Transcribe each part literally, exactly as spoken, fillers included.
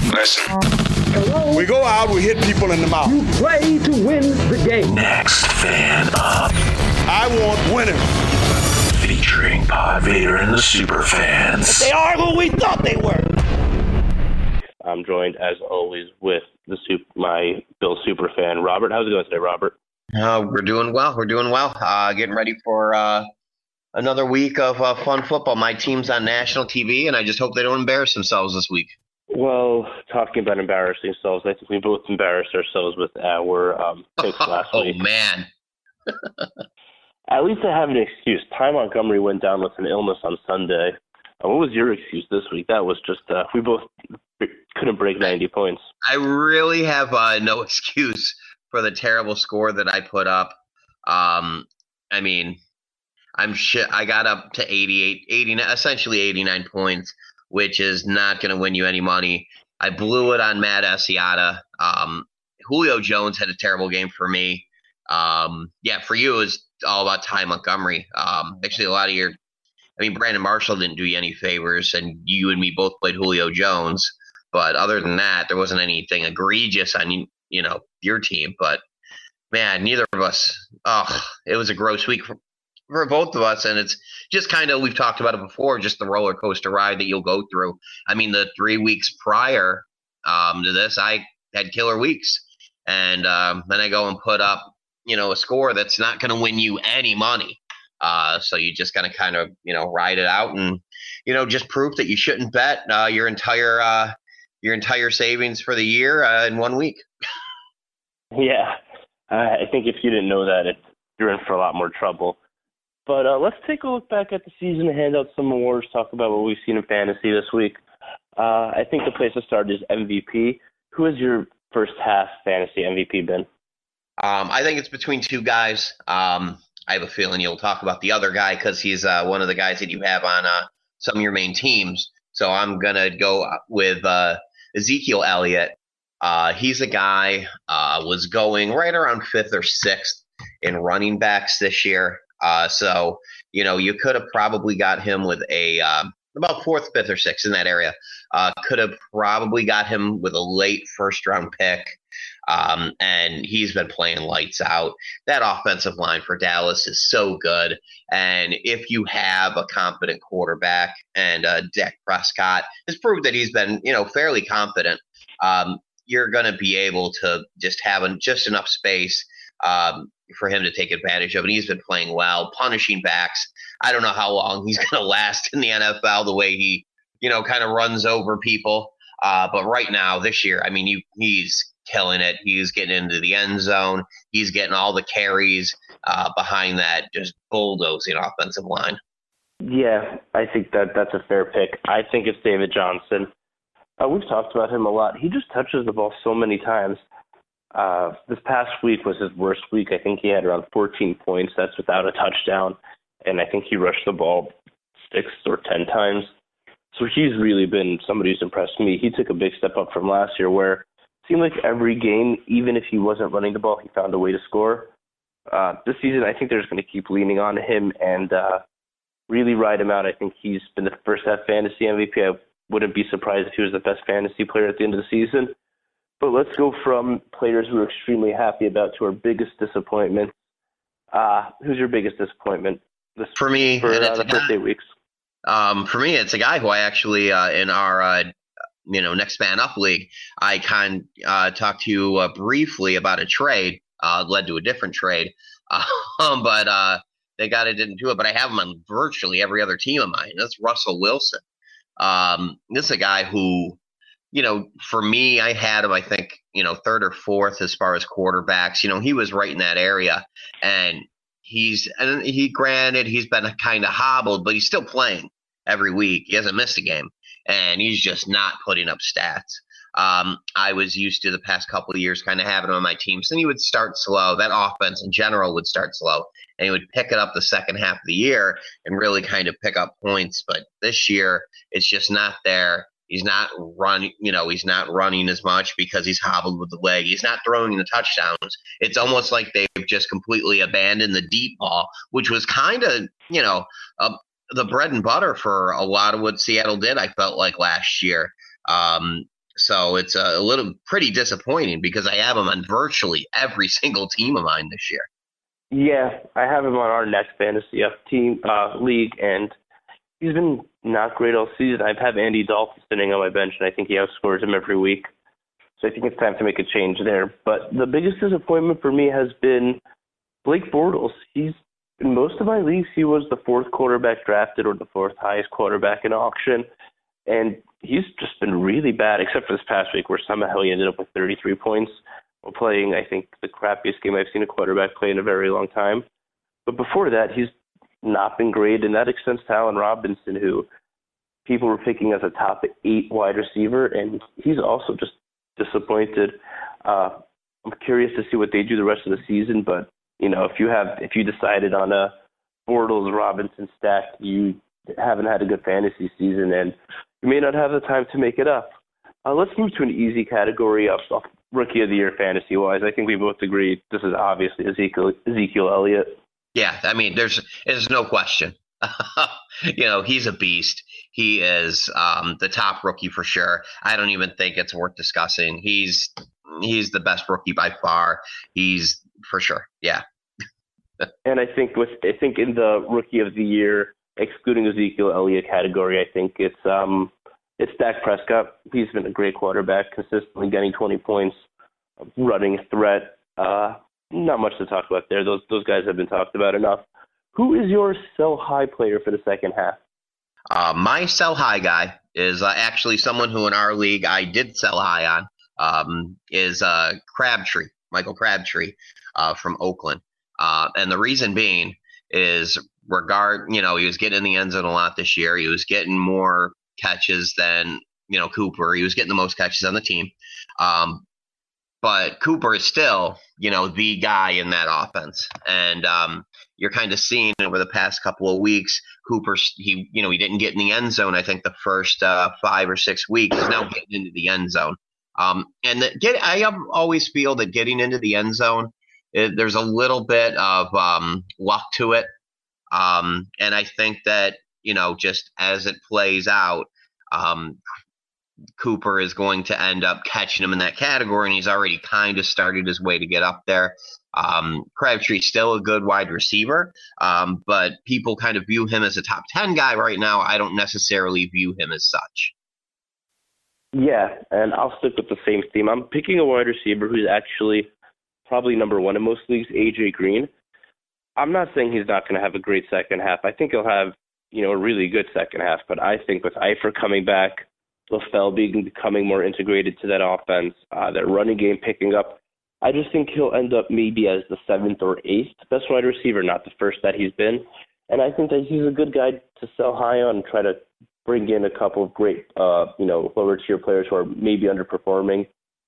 Listen. Hello? We go out, we hit people in the mouth. You play to win the game. Next fan up. I want winners. Featuring Pod Vader and the Super Fans. They are who we thought they were. I'm joined, as always, with the super, my Bill super fan, Robert. How's it going today, Robert? Uh, we're doing well. We're doing well. Uh, getting ready for uh, another week of uh, fun football. My team's on national T V, and I just hope they don't embarrass themselves this week. Well, talking about embarrassing ourselves, I think we both embarrassed ourselves with our um, picks last oh, week. Oh, man. At least I have an excuse. Ty Montgomery went down with an illness on Sunday. Uh, what was your excuse this week? That was just uh, we both couldn't break ninety points. I really have uh, no excuse for the terrible score that I put up. Um, I mean, I'm shit. I got up to eighty-eight, eighty-nine, essentially eighty-nine points, which is not going to win you any money. I blew it on Matt Asiata. Um, Julio Jones had a terrible game for me. Um, yeah, for you, it was all about Ty Montgomery. Um, actually, a lot of your – I mean, Brandon Marshall didn't do you any favors, and you and me both played Julio Jones. But other than that, there wasn't anything egregious on, you know, your team. But, man, neither of us – oh, it was a gross week for, for both of us. And it's just kind of – we've talked about it before, just the roller coaster ride that you'll go through. I mean, the three weeks prior um, to this, I had killer weeks. And um, then I go and put up, you know, a score that's not going to win you any money. Uh, so you just got to kind of, you know, ride it out and, you know, just prove that you shouldn't bet uh, your entire uh, your entire savings for the year uh, in one week. Yeah, uh, I think if you didn't know that, it, you're in for a lot more trouble. But uh, let's take a look back at the season and hand out some awards, talk about what we've seen in fantasy this week. Uh, I think the place to start is M V P. Who has your first half fantasy M V P been? Um, I think it's between two guys. Um, I have a feeling you'll talk about the other guy because he's uh, one of the guys that you have on uh, some of your main teams. So I'm going to go with uh, Ezekiel Elliott. Uh, he's a guy uh, was going right around fifth or sixth in running backs this year. Uh, so, you know, you could have probably got him with a um, about fourth, fifth, or sixth in that area. Uh, could have probably got him with a late first-round pick. Um, and he's been playing lights out. That offensive line for Dallas is so good. And if you have a competent quarterback, and uh, Dak Prescott has proved that he's been, you know, fairly confident, um, you're going to be able to just have an, just enough space um, for him to take advantage of. And he's been playing well, punishing backs. I don't know how long he's going to last in the N F L, the way he, you know, kind of runs over people. Uh, but right now, this year, I mean, you, he's killing it. He's getting into the end zone. He's getting all the carries uh, behind that just bulldozing offensive line. Yeah, I think that that's a fair pick. I think it's David Johnson. Uh, we've talked about him a lot. He just touches the ball so many times. Uh, this past week was his worst week. I think he had around fourteen points. That's without a touchdown. And I think he rushed the ball six or ten times. So he's really been somebody who's impressed me. He took a big step up from last year where it seemed like every game, even if he wasn't running the ball, he found a way to score. Uh, this season, I think they're just going to keep leaning on him and uh, really ride him out. I think he's been the first half fantasy M V P. I wouldn't be surprised if he was the best fantasy player at the end of the season. But let's go from players who we're extremely happy about to our biggest disappointment. Uh, who's your biggest disappointment this, for me for and uh, it's the first guy, eight weeks? Um, for me, it's a guy who I actually uh, in our uh, you know next man up league, I kind uh, talked to you uh, briefly about a trade. Uh, led to a different trade, um, but uh, they got it didn't do it. But I have him on virtually every other team of mine. That's Russell Wilson. Um, this is a guy who, you know, for me, I had him, I think, you know, third or fourth as far as quarterbacks. You know, he was right in that area, and he's and he granted he's been kind of hobbled, but he's still playing every week. He hasn't missed a game, and he's just not putting up stats. Um, I was used to the past couple of years kind of having him on my team. So he would start slow. That offense in general would start slow, and he would pick it up the second half of the year and really kind of pick up points. But this year, it's just not there. He's not running, you know, he's not running as much because he's hobbled with the leg. He's not throwing the touchdowns. It's almost like they've just completely abandoned the deep ball, which was kind of, you know, uh, the bread and butter for a lot of what Seattle did, I felt like last year. Um, So it's a little pretty disappointing because I have him on virtually every single team of mine this year. Yeah, I have him on our next fantasy team uh, league, and he's been not great all season. I have Andy Dalton sitting on my bench, and I think he outscores him every week. So I think it's time to make a change there. But the biggest disappointment for me has been Blake Bortles. He's in most of my leagues, he was the fourth quarterback drafted or the fourth highest quarterback in auction, and he's just been really bad, except for this past week where somehow he ended up with thirty-three points. Playing, I think, the crappiest game I've seen a quarterback play in a very long time. But before that, he's not been great, and that extends to Allen Robinson, who people were picking as a top eight wide receiver, and he's also just disappointed. Uh, I'm curious to see what they do the rest of the season, but you know, if you have, if you decided on a Bortles Robinson stack, you haven't had a good fantasy season, and you may not have the time to make it up. Uh, let's move to an easy category of, of Rookie of the Year fantasy-wise. I think we both agree this is obviously Ezekiel, Ezekiel Elliott. Yeah, I mean, there's there's no question. You know, he's a beast. He is um, the top rookie for sure. I don't even think it's worth discussing. He's he's the best rookie by far. He's for sure. Yeah. And I think with I think in the Rookie of the Year, excluding Ezekiel Elliott category, I think it's um. It's Dak Prescott. He's been a great quarterback, consistently getting twenty points, running threat. Uh, not much to talk about there. Those those guys have been talked about enough. Who is your sell high player for the second half? Uh, my sell high guy is uh, actually someone who in our league I did sell high on. Um, is uh, Crabtree, Michael Crabtree uh, from Oakland, uh, and the reason being is regard. You know, he was getting in the end zone a lot this year. He was getting more catches than, you know, Cooper. He was getting the most catches on the team. Um, but Cooper is still, you know, the guy in that offense. And um, you're kind of seeing over the past couple of weeks, Cooper, he, you know, he didn't get in the end zone, I think the first uh, five or six weeks. He's now getting into the end zone. Um, and the, get, I always feel that getting into the end zone, it, there's a little bit of um, luck to it. Um, and I think that, you know, just as it plays out, um, Cooper is going to end up catching him in that category, and he's already kind of started his way to get up there. Um, Crabtree's still a good wide receiver, um, but people kind of view him as a top ten guy right now. I don't necessarily view him as such. Yeah, and I'll stick with the same theme. I'm picking a wide receiver who's actually probably number one in most leagues, A J Green. I'm not saying he's not going to have a great second half. I think he'll have, you know, a really good second half. But I think with Eifert coming back, LaFell being becoming more integrated to that offense, uh, that running game picking up, I just think he'll end up maybe as the seventh or eighth best wide receiver, not the first that he's been. And I think that he's a good guy to sell high on and try to bring in a couple of great, uh, you know, lower tier players who are maybe underperforming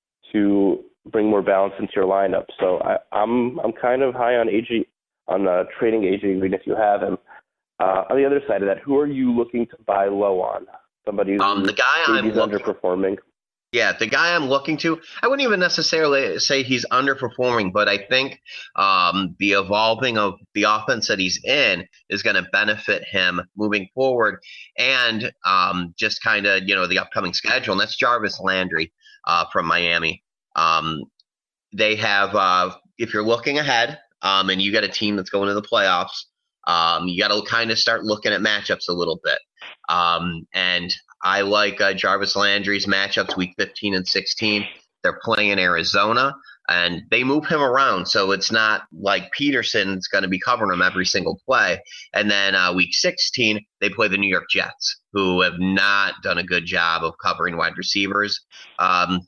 to bring more balance into your lineup. So I, I'm I'm kind of high on A J, on uh, trading A J Green if you have him. Uh, on the other side of that, who are you looking to buy low on? Somebody who's um, the guy I'm looking, underperforming? Yeah, the guy I'm looking to, I wouldn't even necessarily say he's underperforming, but I think um, the evolving of the offense that he's in is going to benefit him moving forward, and um, just kind of, you know, the upcoming schedule, and that's Jarvis Landry uh, from Miami. Um, they have, uh, if you're looking ahead um, and you got a team that's going to the playoffs, Um, you got to kind of start looking at matchups a little bit. Um, and I like uh, Jarvis Landry's matchups week fifteen and sixteen. They're playing Arizona, and they move him around. So it's not like Peterson's going to be covering him every single play. And then uh, week sixteen, they play the New York Jets, who have not done a good job of covering wide receivers. Um,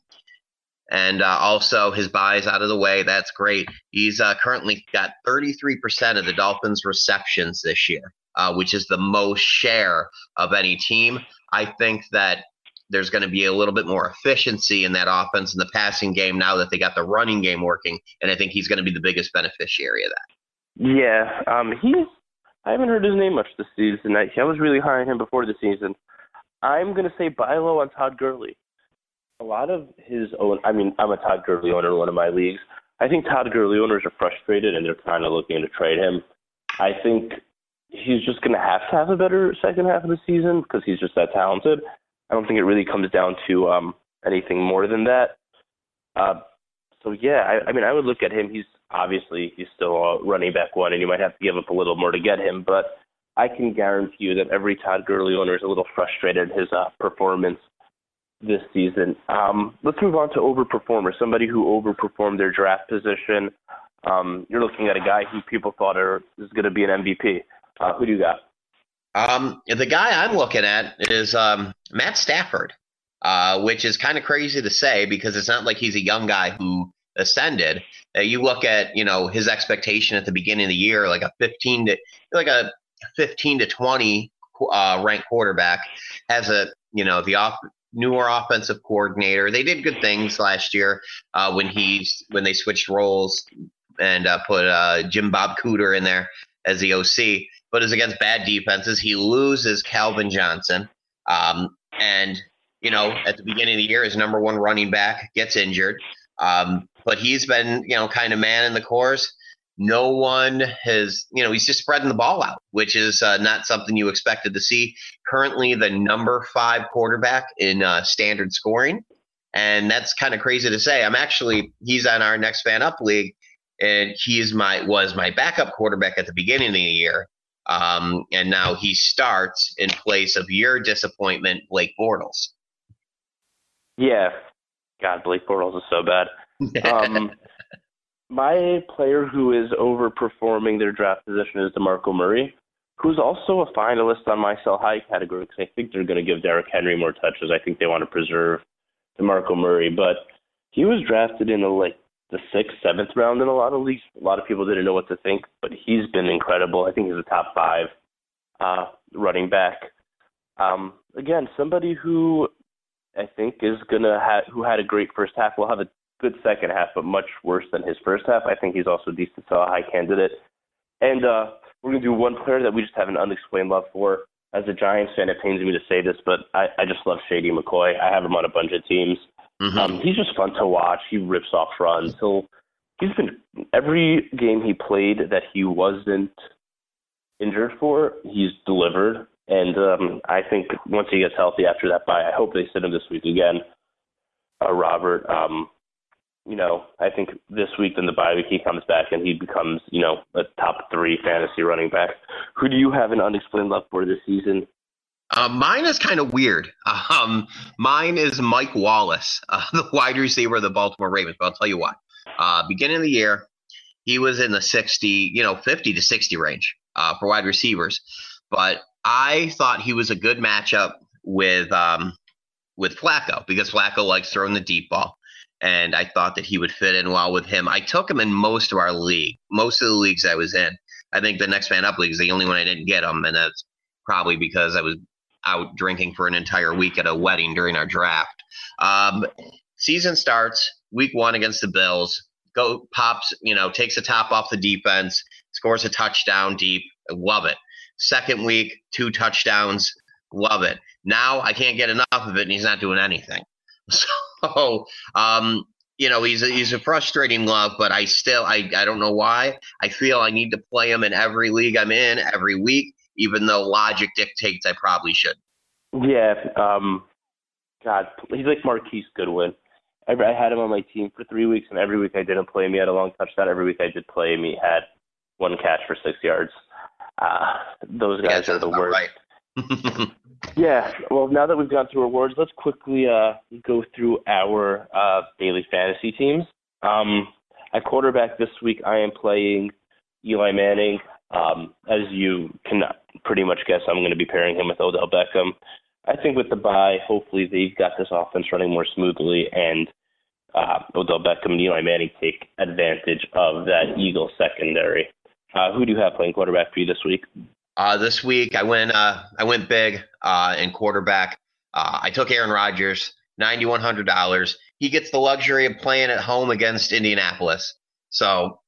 And uh, also his buys out of the way. That's great. He's uh, currently got thirty-three percent of the Dolphins' receptions this year, uh, which is the most share of any team. I think that there's going to be a little bit more efficiency in that offense in the passing game now that they got the running game working, and I think he's going to be the biggest beneficiary of that. Yeah, um, he's. I haven't heard his name much this season. I, I was really high on him before the season. I'm going to say buy low on Todd Gurley. A lot of his own, I mean, I'm a Todd Gurley owner in one of my leagues. I think Todd Gurley owners are frustrated and they're kind of looking to trade him. I think he's just going to have to have a better second half of the season because he's just that talented. I don't think it really comes down to um, anything more than that. Uh, so, yeah, I, I mean, I would look at him. He's obviously he's still a running back one, and you might have to give up a little more to get him. But I can guarantee you that every Todd Gurley owner is a little frustrated at his uh, performance this season. Um, let's move on to overperformer, somebody who overperformed their draft position. Um, you're looking at a guy who people thought are, is going to be an M V P. Uh, who do you got? Um, the guy I'm looking at is um, Matt Stafford, uh, which is kind of crazy to say because it's not like he's a young guy who ascended. Uh, you look at, you know, his expectation at the beginning of the year, like a fifteen to like a fifteen to twenty uh, ranked quarterback, has a, you know, the off. newer offensive coordinator. They did good things last year uh, when he's when they switched roles and uh, put uh, Jim Bob Cooter in there as the O C. But it's against bad defenses. He loses Calvin Johnson, um, and you know at the beginning of the year, his number one running back gets injured. Um, but he's been you know kind of man in the course. No one has, you know, he's just spreading the ball out, which is uh, not something you expected to see. Currently the number five quarterback in uh, standard scoring. And that's kind of crazy to say. I'm actually, he's on our Next Fan Up League, and he is my, was my backup quarterback at the beginning of the year. Um, and now he starts in place of your disappointment, Blake Bortles. Yeah. God, Blake Bortles is so bad. Um, My player who is overperforming their draft position is DeMarco Murray, who's also a finalist on my sell high category because I think they're going to give Derrick Henry more touches. I think they want to preserve DeMarco Murray, but he was drafted in the, like the sixth, seventh round in a lot of leagues. A lot of people didn't know what to think, but he's been incredible. I think he's a top five uh, running back. Um, again, somebody who I think is gonna have who had a great first half will have a good second half, but much worse than his first half. I think he's also a decent sell high candidate. And uh, we're going to do one player that we just have an unexplained love for. As a Giants fan, it pains me to say this, but I, I just love Shady McCoy. I have him on a bunch of teams. Mm-hmm. Um, he's just fun to watch. He rips off runs. He'll, he's been every game he played that he wasn't injured for, he's delivered. And um, I think once he gets healthy after that bye, I hope they sit him this week again. Uh, Robert, um, you know, I think this week in the bye week he comes back and he becomes, you know, a top three fantasy running back. Who do you have an unexplained love for this season? Uh, mine is kind of weird. Um, mine is Mike Wallace, uh, the wide receiver of the Baltimore Ravens. But I'll tell you why. Uh, beginning of the year, he was in the sixty, you know, fifty to sixty range uh, for wide receivers. But I thought he was a good matchup with um, with Flacco because Flacco likes throwing the deep ball. And I thought that he would fit in well with him. I took him in most of our league, most of the leagues I was in. I think the Next Man Up League is the only one I didn't get him, and that's probably because I was out drinking for an entire week at a wedding during our draft. Um, season starts, week one against the Bills. Go pops, you know, takes the top off the defense, scores a touchdown deep. I love it. Second week, two touchdowns. Love it. Now I can't get enough of it, and he's not doing anything. So, um, you know, he's a, he's a frustrating love, but I still, I, I don't know why. I feel I need to play him in every league I'm in every week, even though logic dictates I probably should. Yeah. Um, God, he's like Marquise Goodwin. I, I had him on my team for three weeks, and every week I didn't play him. He had a long touchdown. Every week I did play him. He had one catch for six yards. Uh, those guys yeah, are the worst. Right. Yeah, well, now that we've gone through awards, let's quickly uh, go through our uh, daily fantasy teams. Um, at quarterback this week, I am playing Eli Manning. Um, as you can pretty much guess, I'm going to be pairing him with Odell Beckham. I think with the bye, hopefully they've got this offense running more smoothly, and uh, Odell Beckham and Eli Manning take advantage of that Eagles secondary. Uh, who do you have playing quarterback for you this week? Uh, this week I went uh, I went big uh, in quarterback. Uh, I took Aaron Rodgers, nine thousand one hundred dollars. He gets the luxury of playing at home against Indianapolis. So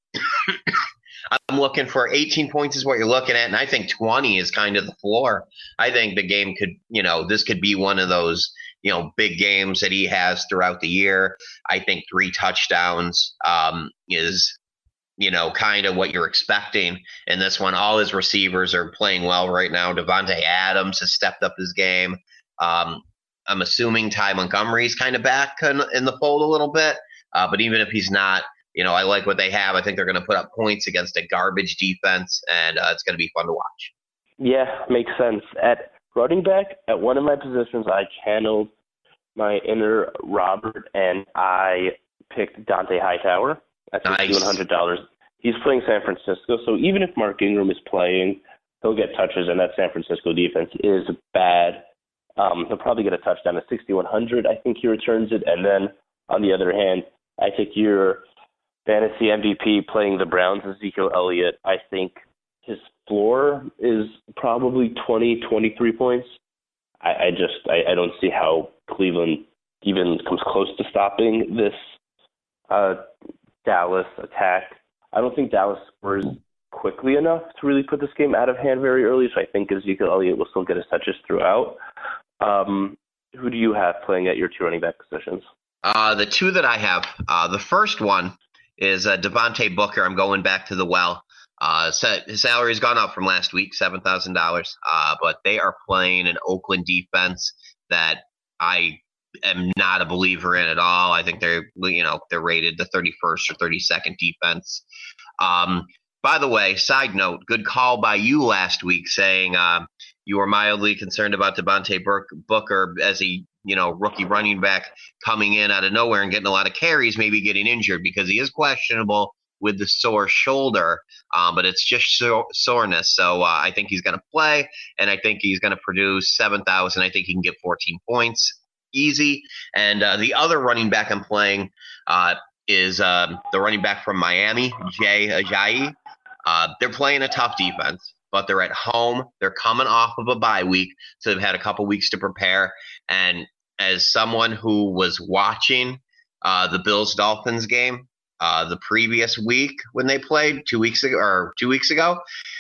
I'm looking for eighteen points is what you're looking at, and I think twenty is kind of the floor. I think the game could, you know, this could be one of those, you know, big games that he has throughout the year. I think three touchdowns um, is – you know, kind of what you're expecting in this one. All his receivers are playing well right now. Devontae Adams has stepped up his game. Um, I'm assuming Ty Montgomery's kind of back in, in the fold a little bit. Uh, but even if he's not, you know, I like what they have. I think they're going to put up points against a garbage defense, and uh, it's going to be fun to watch. Yeah, makes sense. At running back, at one of my positions, I channeled my inner Robert, and I picked Dante Hightower at sixty-one hundred dollars. Nice. He's playing San Francisco, so even if Mark Ingram is playing, he'll get touches, and that San Francisco defense is bad. Um, he'll probably get a touchdown at sixty-one hundred. I think he returns it. And then, on the other hand, I think your fantasy M V P playing the Browns, Ezekiel Elliott. I think his floor is probably twenty, twenty-three points. I, I just I, I don't see how Cleveland even comes close to stopping this uh, Dallas attack. I don't think Dallas scores quickly enough to really put this game out of hand very early, so I think Ezekiel Elliott will still get his touches throughout. Um, who do you have playing at your two running back positions? Uh, the two that I have, uh, the first one is uh, Devontae Booker. I'm going back to the well. Uh, his salary's gone up from last week, seven thousand dollars, uh, but they are playing an Oakland defense that I am not a believer in at all. I think they're, you know, they're rated the thirty-first or thirty-second defense. Um, by the way, side note, good call by you last week saying uh, you were mildly concerned about Devontae Booker as a, you know, rookie running back coming in out of nowhere and getting a lot of carries, maybe getting injured because he is questionable with the sore shoulder, um, but it's just so, soreness. So uh, I think he's going to play, and I think he's going to produce seven thousand. I think he can get fourteen points easy. And uh, the other running back I'm playing uh, is uh, the running back from Miami, Jay Ajayi. Uh, they're playing a tough defense, but they're at home. They're coming off of a bye week, so they've had a couple weeks to prepare. And as someone who was watching uh, the Bills-Dolphins game uh, the previous week when they played two weeks ago, or two weeks ago,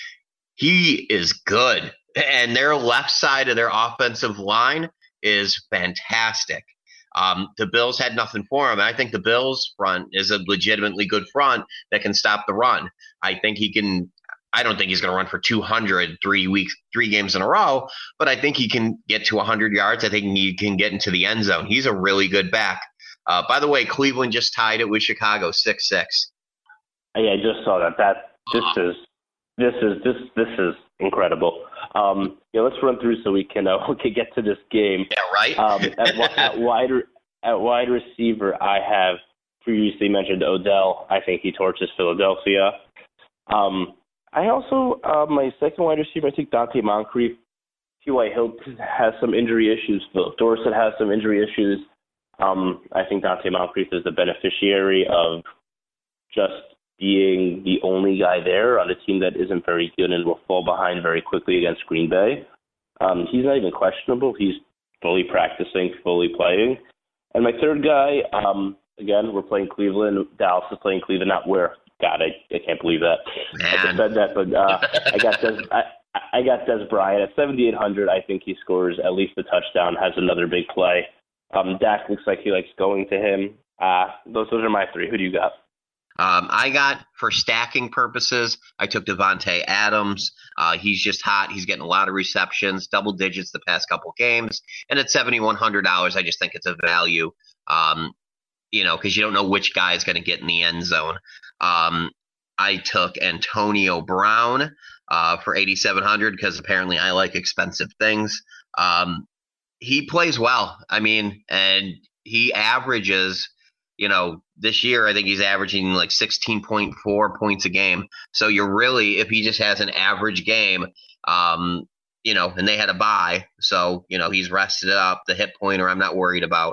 he is good. And their left side of their offensive line is fantastic. Um, the Bills had nothing for him. And I think the Bills front is a legitimately good front that can stop the run. I think he can. I don't think he's going to run for two hundred three weeks, three games in a row, but I think he can get to one hundred yards. I think he can get into the end zone. He's a really good back. Uh, by the way, Cleveland just tied it with Chicago six six. Yeah, I just saw that. That this is this is this this is incredible. Um, yeah, let's run through so we can uh, we can get to this game. Yeah, right. um, at, at wide at wide receiver, I have previously mentioned Odell. I think he torches Philadelphia. Um, I also uh, my second wide receiver, I think Dante Moncrief. T Y. Hilton has some injury issues. Philip Dorsett has some injury issues. Um, I think Dante Moncrief is the beneficiary of just being the only guy there on a team that isn't very good and will fall behind very quickly against Green Bay. Um, he's not even questionable. He's fully practicing, fully playing. And my third guy, um, again, we're playing Cleveland. Dallas is playing Cleveland, not where. God, I, I can't believe that. Man. I just said that, but uh, I got Des, I, I got Des Bryant at seventy-eight hundred. I think he scores at least a touchdown, has another big play. Um, Dak looks like he likes going to him. Uh, those those are my three. Who do you got? Um, I got, for stacking purposes, I took Devontae Adams. Uh, he's just hot. He's getting a lot of receptions, double digits the past couple games. And at seventy-one hundred dollars, I just think it's a value, um, you know, because you don't know which guy is going to get in the end zone. Um, I took Antonio Brown uh, for eighty-seven hundred because apparently I like expensive things. Um, he plays well. I mean, and he averages, you know, this year I think he's averaging like sixteen point four points a game. So you're really, if he just has an average game, um, you know, and they had a bye, so, you know, he's rested up. The hit pointer I'm not worried about.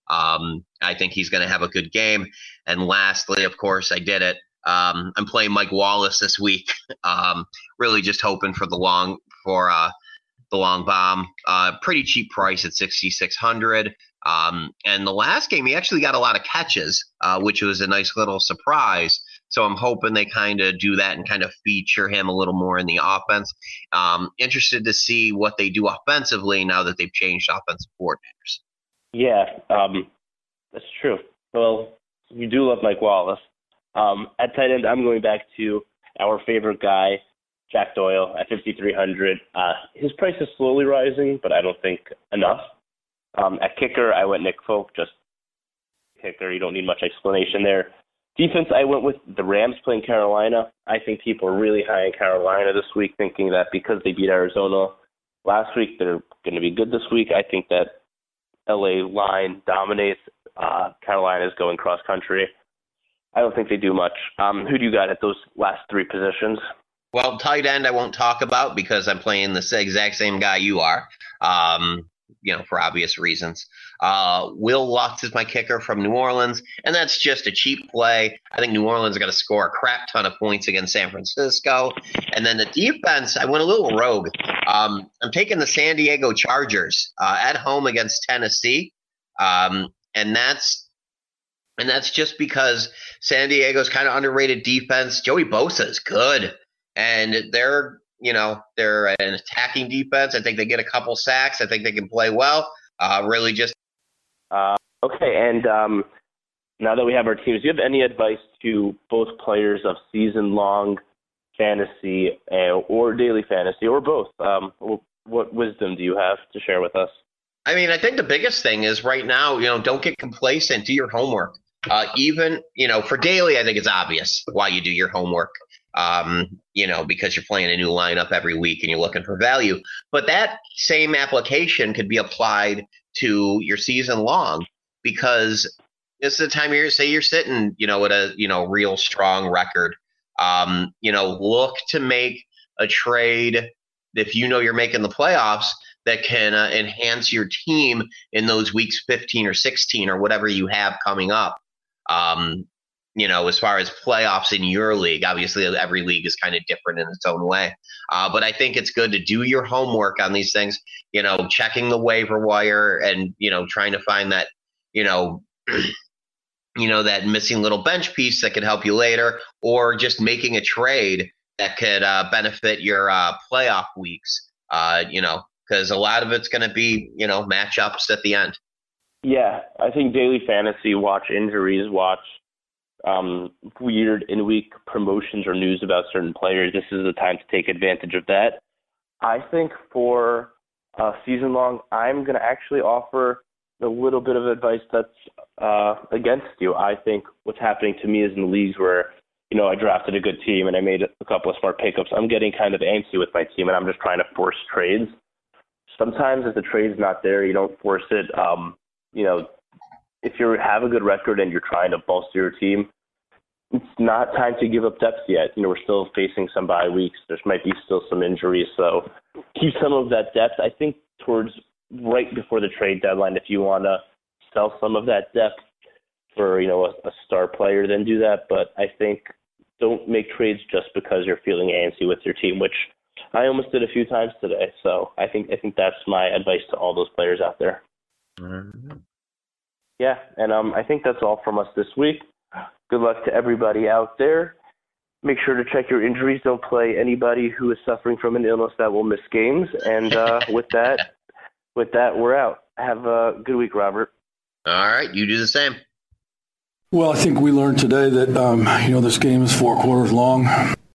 Um, I think he's going to have a good game. And lastly, of course, I did it. Um, I'm playing Mike Wallace this week. um, really just hoping for the long for uh, the long bomb. Uh, pretty cheap price at sixty-six hundred. Um, and the last game, he actually got a lot of catches, uh, which was a nice little surprise. So I'm hoping they kind of do that and kind of feature him a little more in the offense. Um, interested to see what they do offensively now that they've changed offensive coordinators. Yeah, um, that's true. Well, you do love Mike Wallace. Um, at tight end, I'm going back to our favorite guy, Jack Doyle, at fifty-three hundred. Uh, his price is slowly rising, but I don't think enough. Um, at kicker, I went Nick Folk, just kicker. You don't need much explanation there. Defense, I went with the Rams playing Carolina. I think people are really high in Carolina this week, thinking that because they beat Arizona last week, they're going to be good this week. I think that L A line dominates. Uh, Carolina is going cross-country. I don't think they do much. Um, who do you got at those last three positions? Well, tight end I won't talk about because I'm playing the exact same guy you are, um, you know, for obvious reasons. Uh, Will Lutz is my kicker from New Orleans, and that's just a cheap play. I think New Orleans is going to score a crap ton of points against San Francisco. And then the defense, I went a little rogue. Um, I'm taking the San Diego Chargers uh, at home against Tennessee, um, and that's and that's just because San Diego's kind of underrated defense. Joey Bosa is good, and they're you know they're an attacking defense. I think they get a couple sacks. I think they can play well. Uh, really, just uh, okay. And um, now that we have our teams, do you have any advice to both players of season-long fantasy and, or daily fantasy, or both? Um, what wisdom do you have to share with us? I mean, I think the biggest thing is right now, you know, don't get complacent. Do your homework. Uh, even, you know, for daily, I think it's obvious why you do your homework, um, you know, because you're playing a new lineup every week and you're looking for value. But that same application could be applied to your season long, because this is the time of year, say you're sitting, you know, at a, you know, real strong record. Um, you know, look to make a trade if you know you're making the playoffs that can uh, enhance your team in those weeks fifteen or sixteen or whatever you have coming up. Um, you know, as far as playoffs in your league, obviously every league is kind of different in its own way. Uh, but I think it's good to do your homework on these things, you know, checking the waiver wire and, you know, trying to find that, you know, you know, that missing little bench piece that could help you later, or just making a trade that could uh, benefit your uh, playoff weeks, uh, you know, because a lot of it's going to be, you know, matchups at the end. Yeah, I think daily fantasy, watch injuries, watch um, weird in-week promotions or news about certain players. This is the time to take advantage of that. I think for uh, season long, I'm going to actually offer a little bit of advice that's uh, against you. I think what's happening to me is in the leagues where, you know, I drafted a good team and I made a couple of smart pickups, I'm getting kind of antsy with my team and I'm just trying to force trades. Sometimes if the trade's not there, you don't force it. Um, you know, if you have a good record and you're trying to bolster your team, it's not time to give up depth yet. You know, we're still facing some bye weeks. There might be still some injuries. So keep some of that depth. I think towards right before the trade deadline, if you want to sell some of that depth for, you know, a, a star player, then do that. But I think don't make trades just because you're feeling antsy with your team, which I almost did a few times today. So I think I think that's my advice to all those players out there. Mm-hmm. Yeah, and um, I think that's all from us this week. Good luck to everybody out there. Make sure to check your injuries. Don't play anybody who is suffering from an illness that will miss games. And uh, with that, with that, we're out. Have a good week, Robert. All right, you do the same. Well, I think we learned today that um, you know this game is four quarters long.